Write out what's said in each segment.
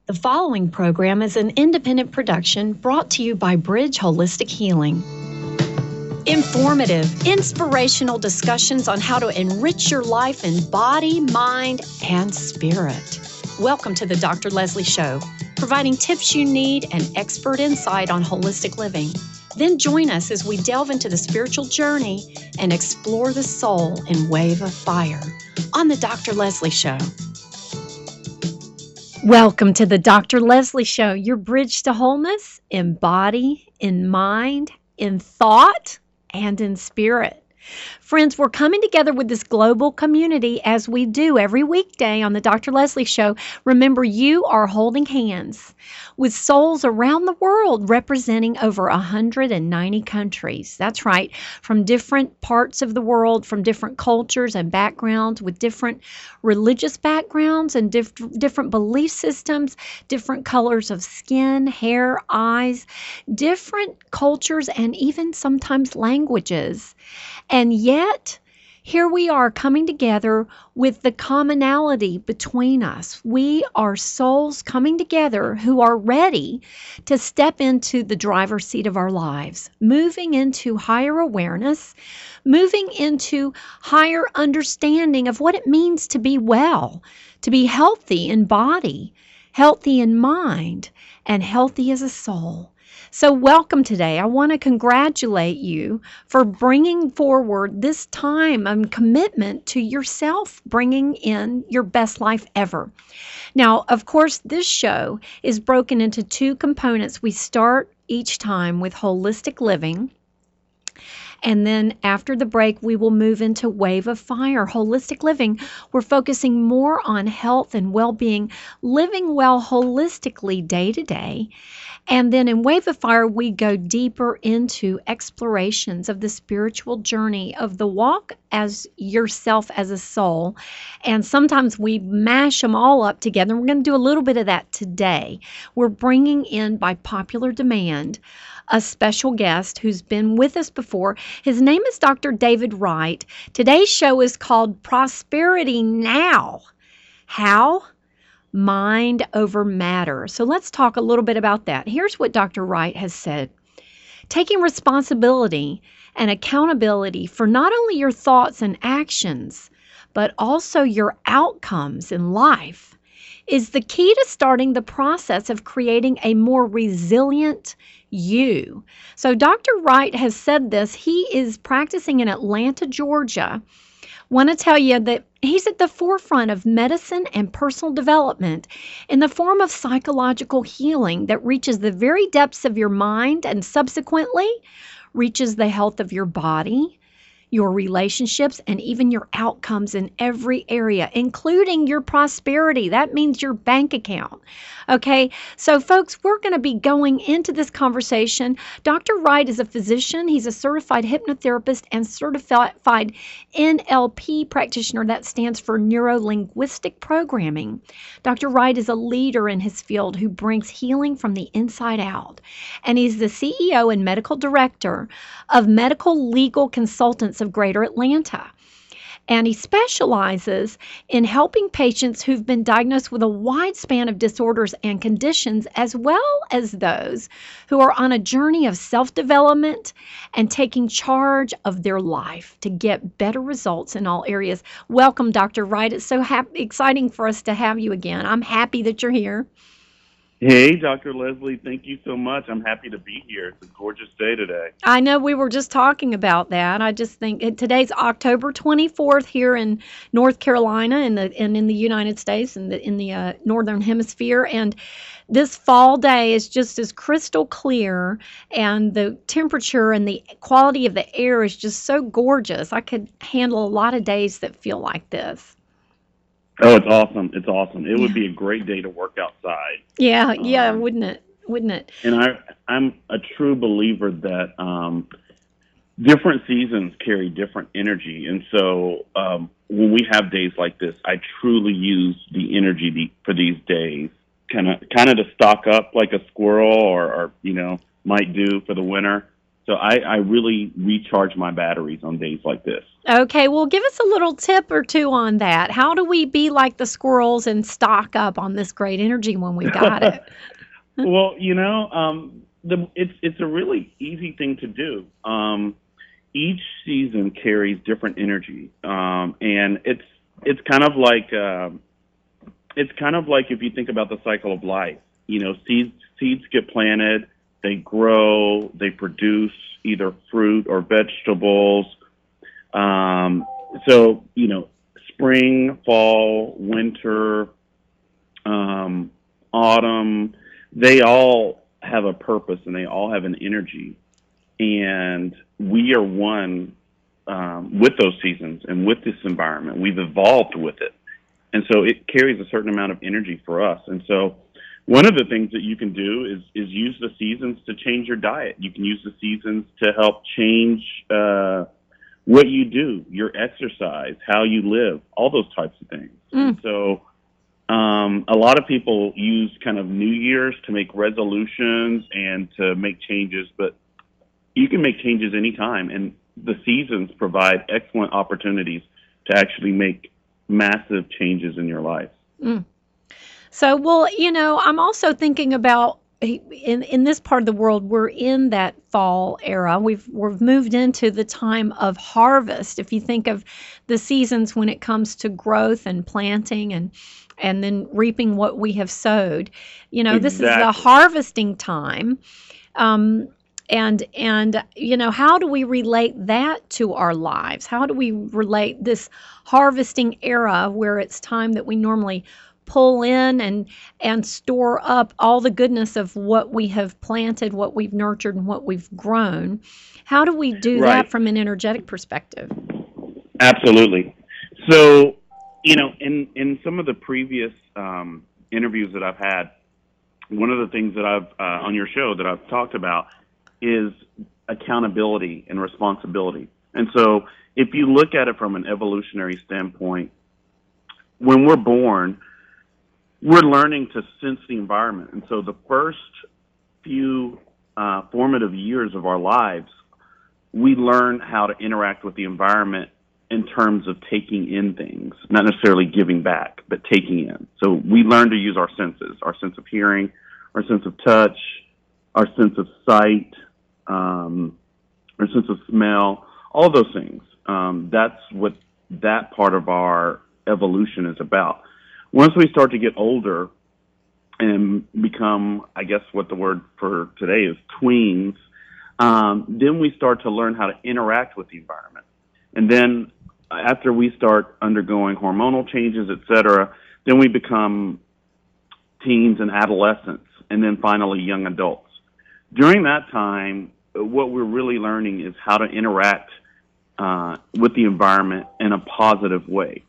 The following program is an independent production brought to you by Bridge Holistic Healing. Informative, inspirational discussions on how to enrich your life in body, mind, and spirit. Welcome to the Dr. Leslie Show, providing tips you need and expert insight on holistic living. Then join us as we delve into the spiritual journey and explore the soul in Wave of Fire on the Dr. Leslie Show. Welcome to the Dr. Leslie Show, your bridge to wholeness in body, in mind, in thought, and in spirit. Friends, we're coming together with this global community as we do every weekday on the Dr. Leslie Show. Remember, you are holding hands with souls around the world representing over 190 countries. That's right, from different parts of the world, from different cultures and backgrounds, with different religious backgrounds and different belief systems, different colors of skin, hair, eyes, different cultures, and even sometimes languages. And yet, here we are coming together with the commonality between us. We are souls coming together who are ready to step into the driver's seat of our lives, moving into higher awareness, moving into higher understanding of what it means to be well, to be healthy in body, healthy in mind, and healthy as a soul. So welcome today. I want to congratulate you for bringing forward this time and commitment to yourself, bringing in your best life ever. Now, of course, this show is broken into two components. We start each time with holistic living. And then after the break, we will move into Wave of Fire, holistic living. We're focusing more on health and well-being, living well holistically day to day. And then in Wave of Fire, we go deeper into explorations of the spiritual journey of the walk as yourself as a soul. And sometimes we mash them all up together. We're going to do a little bit of that today. We're bringing in, by popular demand, a special guest who's been with us before. His name is Dr. David Wright. Today's show is called Prosperity Now. How? Mind over matter. So let's talk a little bit about that. Here's what Dr. Wright has said. Taking responsibility and accountability for not only your thoughts and actions, but also your outcomes in life is the key to starting the process of creating a more resilient you. So Dr. Wright has said this. He is practicing in Atlanta, Georgia. Want to tell you that he's at the forefront of medicine and personal development in the form of psychological healing that reaches the very depths of your mind and subsequently reaches the health of your body, your relationships, and even your outcomes in every area, including your prosperity. That means your bank account. Okay, so folks, we're going to be going into this conversation. Dr. Wright is a physician. He's a certified hypnotherapist and certified NLP practitioner. That stands for Neuro-Linguistic Programming. Dr. Wright is a leader in his field who brings healing from the inside out. And he's the CEO and medical director of Medical Legal Consultants of Greater Atlanta. And he specializes in helping patients who've been diagnosed with a wide span of disorders and conditions, as well as those who are on a journey of self-development and taking charge of their life to get better results in all areas. Welcome, Dr. Wright. It's so exciting for us to have you again. I'm happy that you're here. Hey, Dr. Leslie, thank you so much. I'm happy to be here. It's a gorgeous day today. I know we were just talking about that. I just think today's October 24th here in North Carolina and in the United States and in the Northern Hemisphere. And this fall day is just as crystal clear, and the temperature and the quality of the air is just so gorgeous. I could handle a lot of days that feel like this. Oh, it's awesome. It's awesome. It would be a great day to work outside. Yeah, wouldn't it? Wouldn't it? And I'm a true believer that different seasons carry different energy. And so when we have days like this, I truly use the energy for these days, kind of to stock up like a squirrel or might do for the winter. So I really recharge my batteries on days like this. Okay, well, give us a little tip or two on that. How do we be like the squirrels and stock up on this great energy when we've got it? Well, it's a really easy thing to do. Each season carries different energy, and it's kind of like if you think about the cycle of life. Seeds get planted, they grow, they produce either fruit or vegetables. Spring, fall, winter, autumn, they all have a purpose and they all have an energy. And we are one with those seasons and with this environment. We've evolved with it. And so it carries a certain amount of energy for us. And so one of the things that you can do is use the seasons to change your diet. You can use the seasons to help change what you do, your exercise, how you live, all those types of things. And so a lot of people use kind of New Year's to make resolutions and to make changes, but you can make changes anytime. And the seasons provide excellent opportunities to actually make massive changes in your life. So, well, I'm also thinking about in this part of the world, we're in that fall era. We've moved into the time of harvest. If you think of the seasons when it comes to growth and planting and then reaping what we have sowed, this is the harvesting time. And how do we relate that to our lives? How do we relate this harvesting era where it's time that we normally pull in and store up all the goodness of what we have planted, what we've nurtured, and what we've grown? How do we do that from an energetic perspective? Absolutely. So, in some of the previous interviews that I've had, one of the things that I've on your show that I've talked about is accountability and responsibility. And so if you look at it from an evolutionary standpoint, when we're born, we're learning to sense the environment. And so the first few formative years of our lives, we learn how to interact with the environment in terms of taking in things, not necessarily giving back, but taking in. So we learn to use our senses, our sense of hearing, our sense of touch, our sense of sight, our sense of smell, all those things. That's what that part of our evolution is about. Once we start to get older and become, I guess what the word for today is, tweens, then we start to learn how to interact with the environment. And then after we start undergoing hormonal changes, et cetera, then we become teens and adolescents, and then finally young adults. During that time, what we're really learning is how to interact with the environment in a positive way.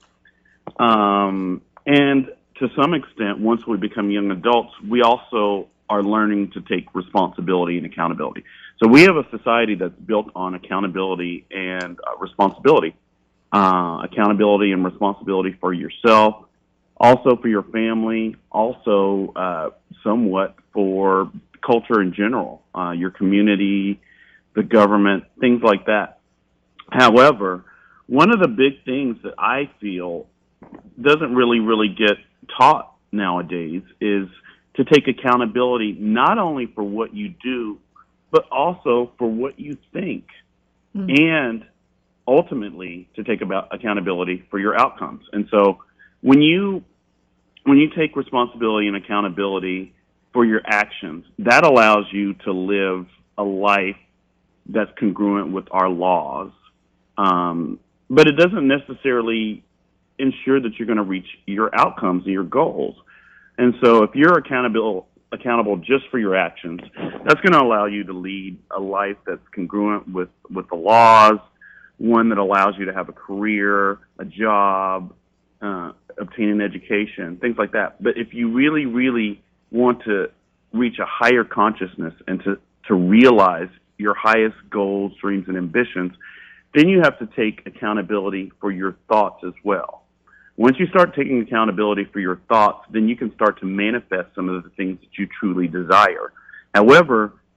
And to some extent, once we become young adults, we also are learning to take responsibility and accountability. So we have a society that's built on accountability and responsibility. Accountability and responsibility for yourself, also for your family, also somewhat for culture in general, your community, the government, things like that. However, one of the big things that I feel doesn't really get taught nowadays is to take accountability not only for what you do, but also for what you think, and ultimately to take about accountability for your outcomes. And so when you take responsibility and accountability for your actions, that allows you to live a life that's congruent with our laws. But it doesn't necessarily ensure that you're going to reach your outcomes and your goals. And so if you're accountable just for your actions, that's going to allow you to lead a life that's congruent with the laws, one that allows you to have a career, a job, obtain an education, things like that. But if you really want to reach a higher consciousness and to realize your highest goals, dreams, and ambitions, then you have to take accountability for your thoughts as well. Once you start taking accountability for your thoughts, then you can start to manifest some of the things that you truly desire. However,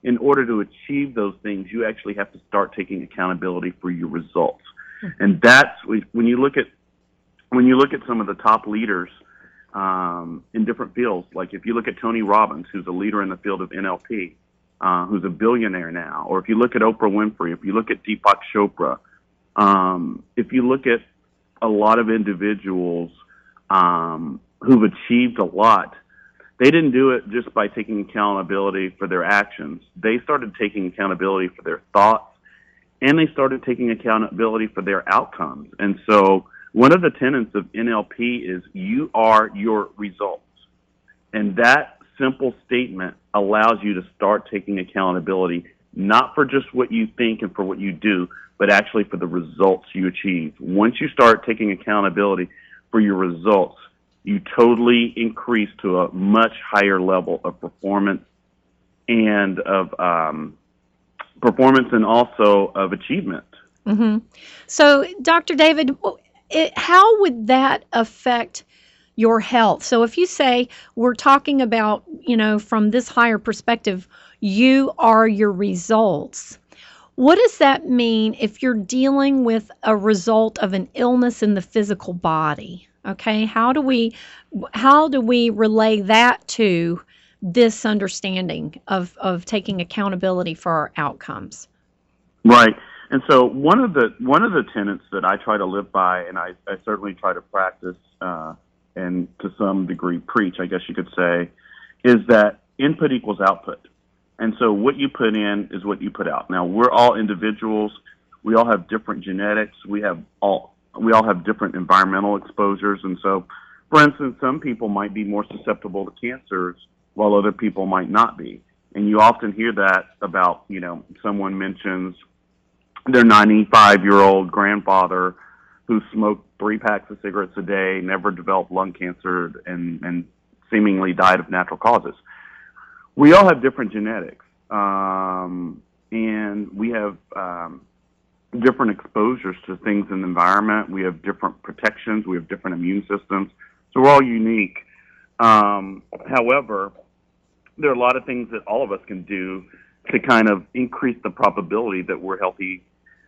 in order to achieve those things, you actually have to start taking accountability for your results. And that's when you look at some of the top leaders in different fields. Like if you look at Tony Robbins, who's a leader in the field of NLP, who's a billionaire now, or if you look at Oprah Winfrey, if you look at Deepak Chopra, if you look at a lot of individuals who've achieved a lot, they didn't do it just by taking accountability for their actions. They started taking accountability for their thoughts, and they started taking accountability for their outcomes. And so one of the tenets of NLP is you are your results. And that simple statement allows you to start taking accountability, not for just what you think and for what you do, but actually for the results you achieve. Once you start taking accountability for your results, you totally increase to a much higher level of performance and also of achievement. Mm-hmm. So, Dr. David, how would that affect your health? So if you say we're talking about, from this higher perspective, you are your results. What does that mean if you're dealing with a result of an illness in the physical body? Okay, how do we relay that to this understanding of taking accountability for our outcomes? Right. And so one of the tenets that I try to live by, and I certainly try to practice and to some degree preach, I guess you could say, is that input equals output. And so what you put in is what you put out. Now, we're all individuals. We all have different genetics. We all have different environmental exposures. And so, for instance, some people might be more susceptible to cancers while other people might not be. And you often hear that about, someone mentions their 95-year-old grandfather who smoked 3 packs of cigarettes a day, never developed lung cancer, and seemingly died of natural causes. We all have different genetics, and we have different exposures to things in the environment. We have different protections. We have different immune systems. So we're all unique. However, there are a lot of things that all of us can do to kind of increase the probability that we're healthy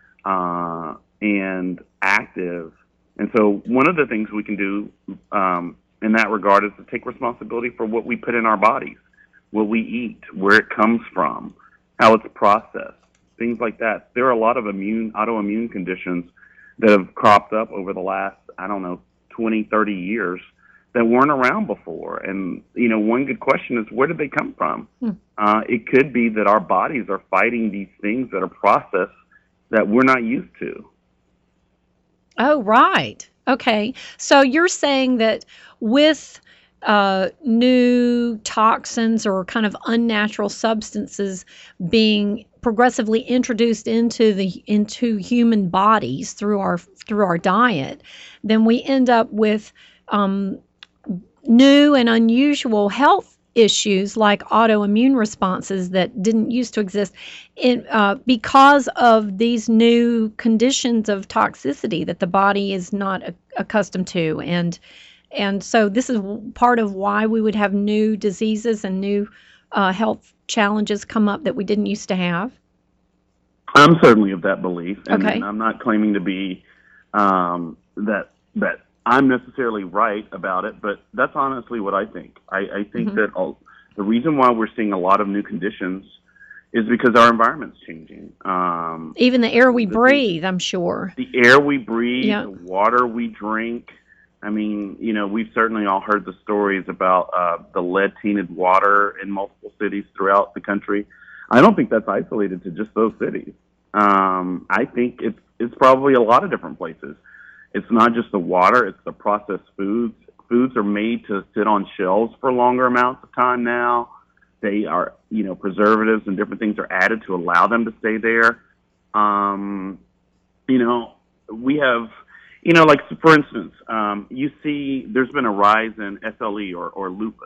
and active. And so one of the things we can do in that regard is to take responsibility for what we put in our bodies, what we eat, where it comes from, how it's processed, things like that. There are a lot of autoimmune conditions that have cropped up over the last, 20, 30 years that weren't around before. And, one good question is, where did they come from? It could be that our bodies are fighting these things that are processed that we're not used to. Oh, right. Okay. So you're saying that with new toxins or kind of unnatural substances being progressively introduced into human bodies through our diet, then we end up with new and unusual health issues like autoimmune responses that didn't used to exist because of these new conditions of toxicity that the body is not accustomed to. And so this is part of why we would have new diseases and new health challenges come up that we didn't used to have. I'm certainly of that belief. And, okay. And I'm not claiming to be that I'm necessarily right about it, but that's honestly what I think. I think that the reason why we're seeing a lot of new conditions is because our environment's changing. Even the air we breathe, I'm sure. The air we breathe, yep. The water we drink. I mean, we've certainly all heard the stories about the lead-tainted water in multiple cities throughout the country. I don't think that's isolated to just those cities. I think it's probably a lot of different places. It's not just the water, it's the processed foods. Foods are made to sit on shelves for longer amounts of time now. They are, preservatives and different things are added to allow them to stay there. We have, like for instance, you see there's been a rise in SLE or lupus.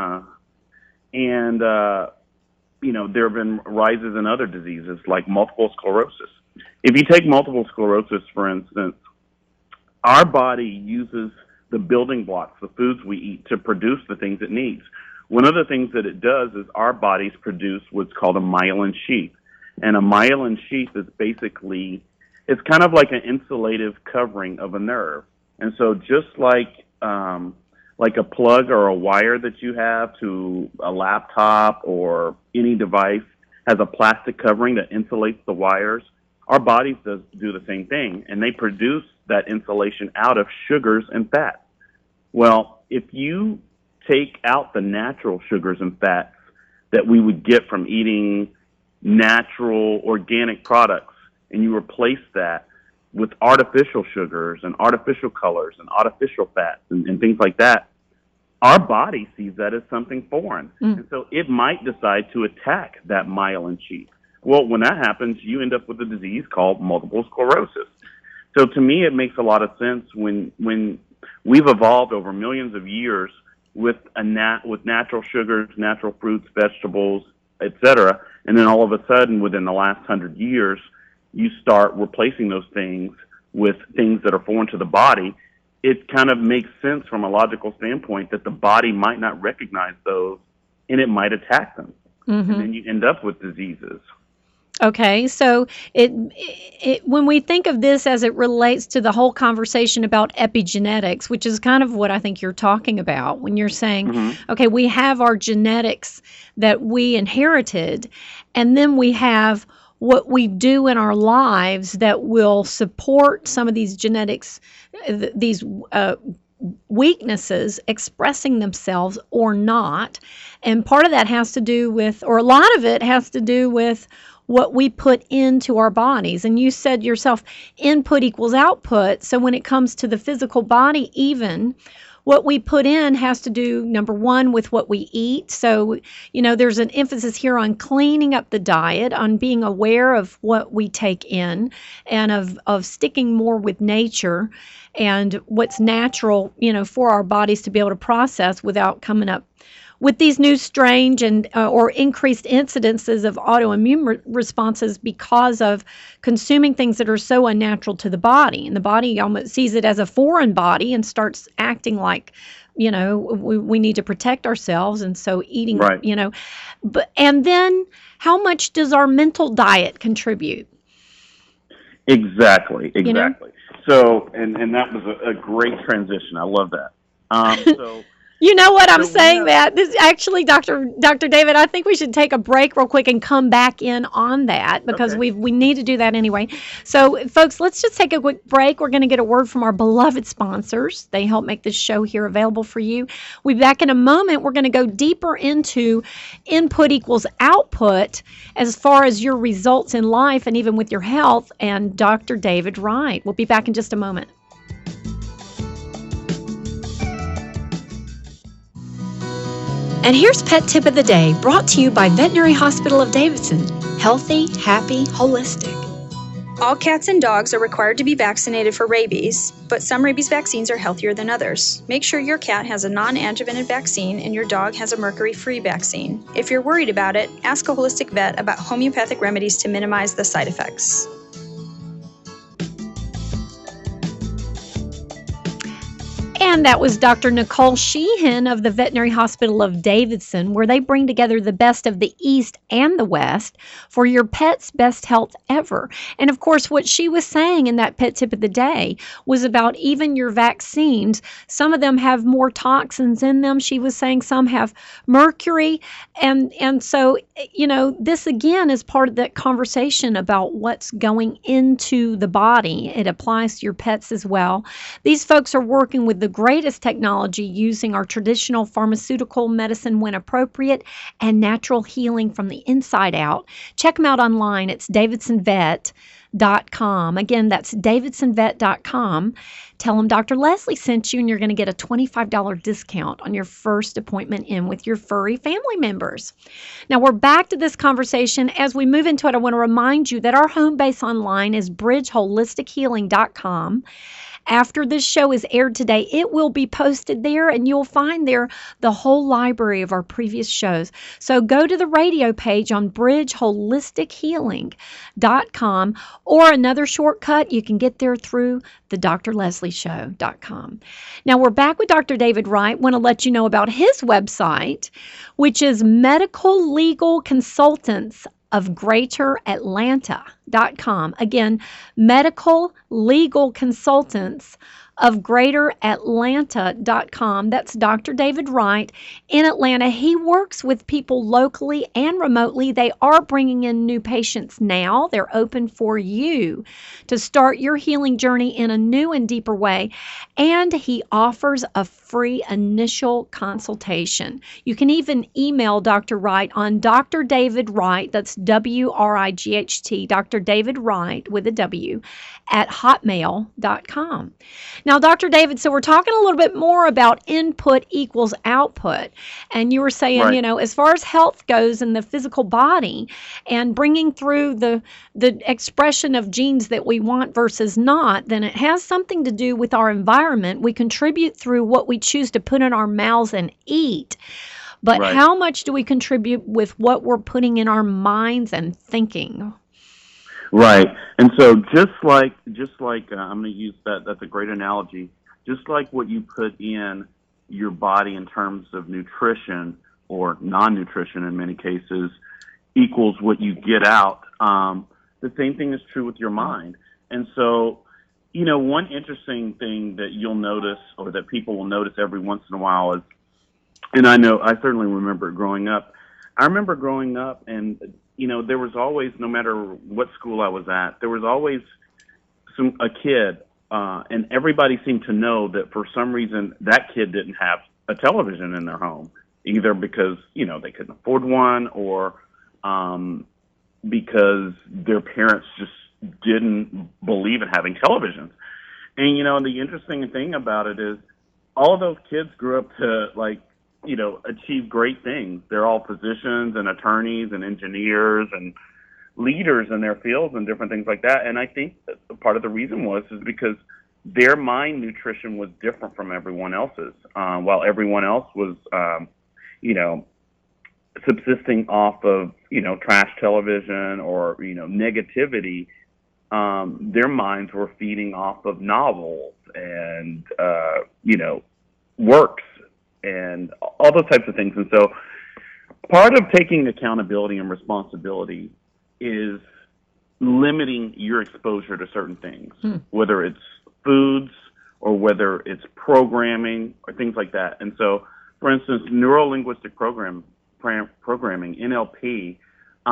And there have been rises in other diseases like multiple sclerosis. If you take multiple sclerosis, for instance, our body uses the building blocks, the foods we eat, to produce the things it needs. one of the things that it does is our bodies produce what's called a myelin sheath. And a myelin sheath is basically, it's kind of like an insulative covering of a nerve. And so just like a plug or a wire that you have to a laptop or any device has a plastic covering that insulates the wires, our bodies do the same thing, and they produce that insulation out of sugars and fats. Well, if you take out the natural sugars and fats that we would get from eating natural organic products, and you replace that with artificial sugars and artificial colors and artificial fats and things like that, our body sees that as something foreign. And so it might decide to attack that myelin sheath. Well, when that happens, you end up with a disease called multiple sclerosis. So to me, it makes a lot of sense when we've evolved over millions of years with natural sugars, natural fruits, vegetables, etc. And then all of a sudden, within the last 100 years, you start replacing those things with things that are foreign to the body. It kind of makes sense from a logical standpoint that the body might not recognize those and it might attack them. And then you end up with diseases. Okay, so when we think of this as it relates to the whole conversation about epigenetics, which is kind of what I think you're talking about when you're saying, okay, we have our genetics that we inherited, and then we have what we do in our lives that will support some of these genetics, these weaknesses expressing themselves or not. And part of that has to do with, or a lot of it has to do with, what we put into our bodies. And you said yourself, input equals output. So when it comes to the physical body, even what we put in has to do, number one, with what we eat. So, there's an emphasis here on cleaning up the diet, on being aware of what we take in, and of sticking more with nature and what's natural, for our bodies to be able to process without coming up with these new strange and or increased incidences of autoimmune responses because of consuming things that are so unnatural to the body. And the body almost sees it as a foreign body and starts acting like, we need to protect ourselves. And so eating, right. And then how much does our mental diet contribute? Exactly. So, and that was a great transition. I love that. So. You know what I'm saying? That this actually, Dr. David, I think we should take a break real quick and come back in on that because we need to do that anyway. So, folks, let's just take a quick break. We're going to get a word from our beloved sponsors. They help make this show here available for you. We'll be back in a moment. We're going to go deeper into input equals output as far as your results in life and even with your health, and Dr. David Wright. We'll be back in just a moment. And here's Pet Tip of the Day, brought to you by Veterinary Hospital of Davidson. Healthy, happy, holistic. All cats and dogs are required to be vaccinated for rabies, but some rabies vaccines are healthier than others. Make sure your cat has a non-adjuvanted vaccine and your dog has a mercury-free vaccine. If you're worried about it, ask a holistic vet about homeopathic remedies to minimize the side effects. And that was Dr. Nicole Sheehan of the Veterinary Hospital of Davidson, where they bring together the best of the East and the West for your pet's best health ever. And of course, what she was saying in that Pet Tip of the Day was about even your vaccines. Some of them have more toxins in them. She was saying some have mercury. And so, this again is part of that conversation about what's going into the body. It applies to your pets as well. These folks are working with the greatest technology using our traditional pharmaceutical medicine when appropriate and natural healing from the inside out. Check them out online. It's davidsonvet.com. Again, that's davidsonvet.com. Tell them Dr. Leslie sent you and you're going to get a $25 discount on your first appointment in with your furry family members. Now we're back to this conversation. As we move into it, I want to remind you that our home base online is bridgeholistichealing.com. After this show is aired today, it will be posted there, and you'll find there the whole library of our previous shows. So go to the radio page on bridgeholistichealing.com, or another shortcut, you can get there through the drleslieshow.com. Now we're back with Dr. David Wright. Want to let you know about his website, which is Medical Legal Consultants of Greater Atlanta.com. Again, Medical Legal Consultants of Greater Atlanta.com. That's Dr. David Wright in Atlanta. He works with people locally and remotely. They are bringing in new patients now. They're open for you to start your healing journey in a new and deeper way. And he offers a free initial consultation. You can even email Dr. Wright on Dr. David Wright, that's WRIGHT, Dr. David Wright with a W, at hotmail.com. Now, Dr. David, so we're talking a little bit more about input equals output. And you were saying, Right. you know, as far as health goes in the physical body and bringing through the expression of genes that we want versus not, then it has something to do with our environment. We contribute through what we choose to put in our mouths and eat. But Right. how much do we contribute with what we're putting in our minds and thinking? Right. And so just like I'm going to use that, that's a great analogy. Just like what you put in your body in terms of nutrition or non-nutrition in many cases equals what you get out, the same thing is true with your mind. And so, you know, one interesting thing that you'll notice or that people will notice every once in a while is, and I know I certainly remember growing up. I remember growing up and, you know, there was always, no matter what school I was at, there was always a kid, and everybody seemed to know that for some reason that kid didn't have a television in their home, either because, you know, they couldn't afford one or because their parents just didn't believe in having televisions. And, you know, the interesting thing about it is all of those kids grew up to, like, you know, achieve great things. They're all physicians and attorneys and engineers and leaders in their fields and different things like that. And I think that part of the reason is because their mind nutrition was different from everyone else's. While everyone else was, you know, subsisting off of, you know, trash television or, you know, negativity, their minds were feeding off of novels and, you know, works and all those types of things. And so part of taking accountability and responsibility is limiting your exposure to certain things, whether it's foods or whether it's programming or things like that. And so, for instance, neuro-linguistic programming, NLP,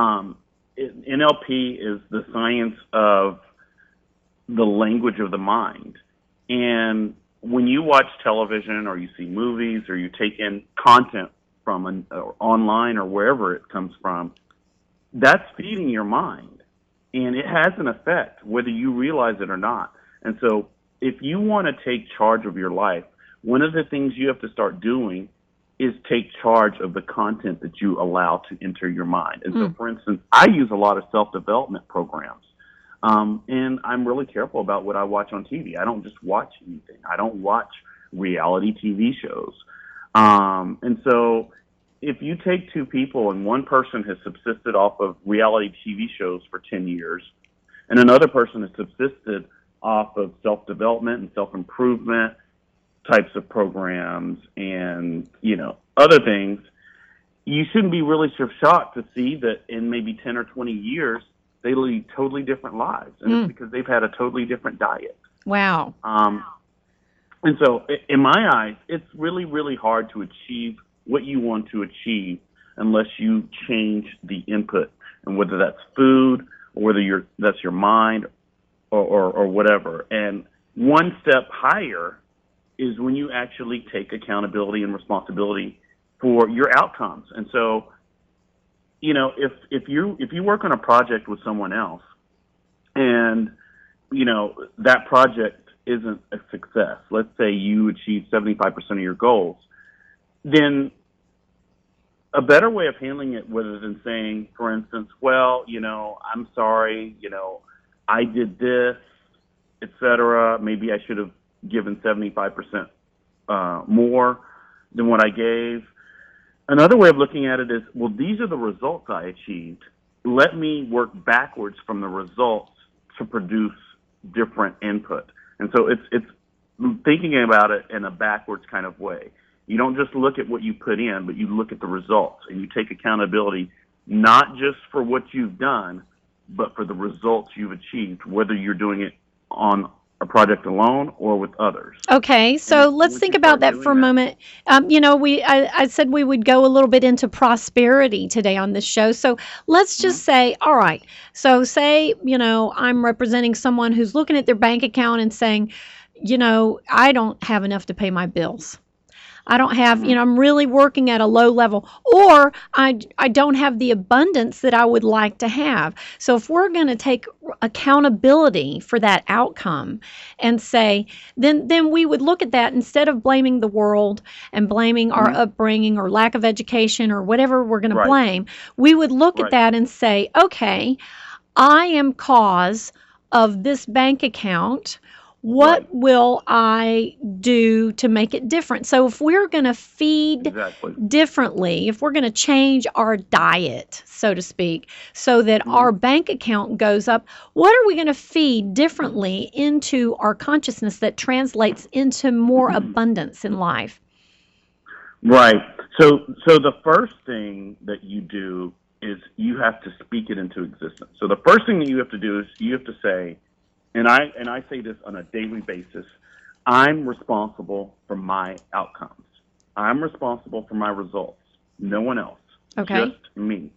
NLP is the science of the language of the mind. And when you watch television or you see movies or you take in content from online or wherever it comes from, that's feeding your mind. And it has an effect, whether you realize it or not. And so if you want to take charge of your life, one of the things you have to start doing is take charge of the content that you allow to enter your mind. And so, for instance, I use a lot of self-development programs. And I'm really careful about what I watch on TV. I don't just watch anything. I don't watch reality TV shows. And so if you take two people and one person has subsisted off of reality TV shows for 10 years and another person has subsisted off of self-development and self-improvement types of programs and, you know, other things, you shouldn't be really shocked to see that in maybe 10 or 20 years, they lead totally different lives. And it's because they've had a totally different diet. Wow. And so in my eyes, it's really, really hard to achieve what you want to achieve unless you change the input, and whether that's food or whether that's your mind or whatever. And one step higher is when you actually take accountability and responsibility for your outcomes. And so, you know, if you work on a project with someone else and, you know, that project isn't a success, let's say you achieve 75% of your goals, then a better way of handling it, rather than saying, for instance, well, you know, I'm sorry, you know, I did this, etc. Maybe I should have given 75% more than what I gave. Another way of looking at it is, well, these are the results I achieved. Let me work backwards from the results to produce different input. And so it's thinking about it in a backwards kind of way. You don't just look at what you put in, but you look at the results, and you take accountability not just for what you've done, but for the results you've achieved, whether you're doing it on a project alone or with others. Okay, so let's think about that for a moment. I said we would go a little bit into prosperity today on this show. So let's just say, all right, so say, I'm representing someone who's looking at their bank account and saying, I don't have enough to pay my bills. I don't have, I'm really working at a low level, or I don't have the abundance that I would like to have. So if we're going to take accountability for that outcome and say, then we would look at that instead of blaming the world and blaming our upbringing or lack of education or whatever we're going to blame, we would look at that and say, okay, I am cause of this bank account. What will I do to make it different? So if we're going to feed differently, if we're going to change our diet, so to speak, so that our bank account goes up, what are we going to feed differently into our consciousness that translates into more abundance in life? Right. So the first thing that you do is you have to speak it into existence. So the first thing that you have to do is you have to say, and I say this on a daily basis, I'm responsible for my outcomes. I'm responsible for my results. No one else. Okay. Just me.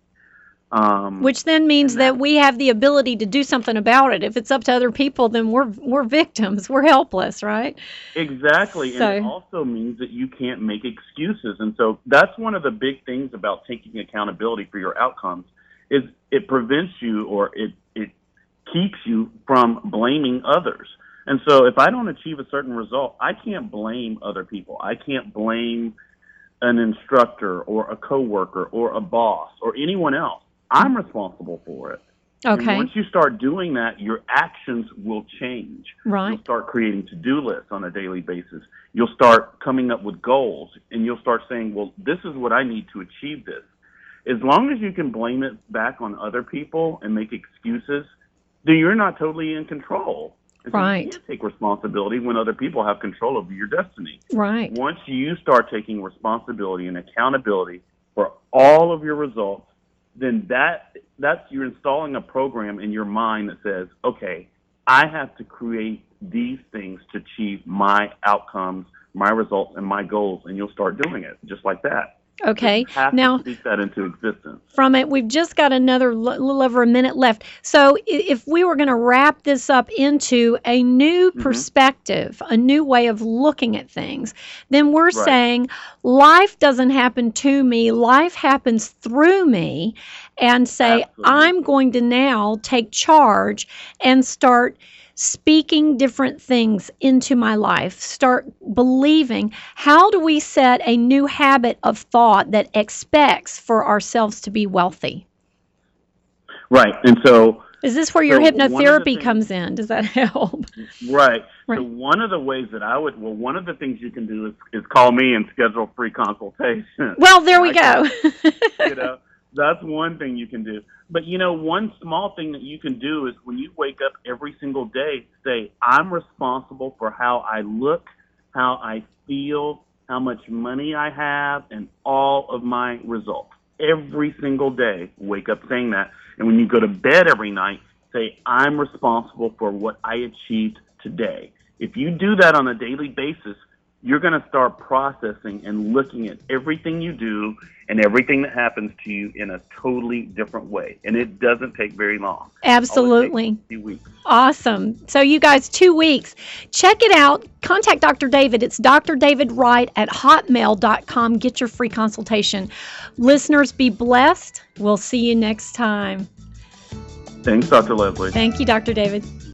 Which then means that we have the ability to do something about it. If it's up to other people, then we're victims. We're helpless, right? Exactly. And it also means that you can't make excuses. And so that's one of the big things about taking accountability for your outcomes is it prevents you, or it keeps you from blaming others. And so if I don't achieve a certain result, I can't blame other people. I can't blame an instructor or a coworker or a boss or anyone else. I'm responsible for it. Okay. And once you start doing that, your actions will change. Right. You'll start creating to-do lists on a daily basis. You'll start coming up with goals, and you'll start saying, well, this is what I need to achieve this. As long as you can blame it back on other people and make excuses, then you're not totally in control. And so you can't take responsibility when other people have control over your destiny. Right. Once you start taking responsibility and accountability for all of your results, then that's you're installing a program in your mind that says, okay, I have to create these things to achieve my outcomes, my results, and my goals, and you'll start doing it just like that. Okay. You have now, to speak that into existence. From it, we've just got another little over a minute left. So if we were going to wrap this up into a new perspective, a new way of looking at things, then we're saying life doesn't happen to me, life happens through me, and say, I'm going to now take charge and start speaking different things into my life, start believing. How do we set a new habit of thought that expects for ourselves to be wealthy? Right. And so is this where your hypnotherapy comes in? Does that help? Right. So one of the ways that one of the things you can do is call me and schedule a free consultation. Well, there we go. That's one thing you can do. But, one small thing that you can do is when you wake up every single day, say, I'm responsible for how I look, how I feel, how much money I have, and all of my results. Every single day, wake up saying that. And when you go to bed every night, say, I'm responsible for what I achieved today. If you do that on a daily basis, you're going to start processing and looking at everything you do and everything that happens to you in a totally different way. And it doesn't take very long. Absolutely. All it takes is 2 weeks. Awesome. So you guys, 2 weeks. Check it out. Contact Dr. David. It's drdavidwright@hotmail.com. Get your free consultation. Listeners, be blessed. We'll see you next time. Thanks, Dr. Leslie. Thank you, Dr. David.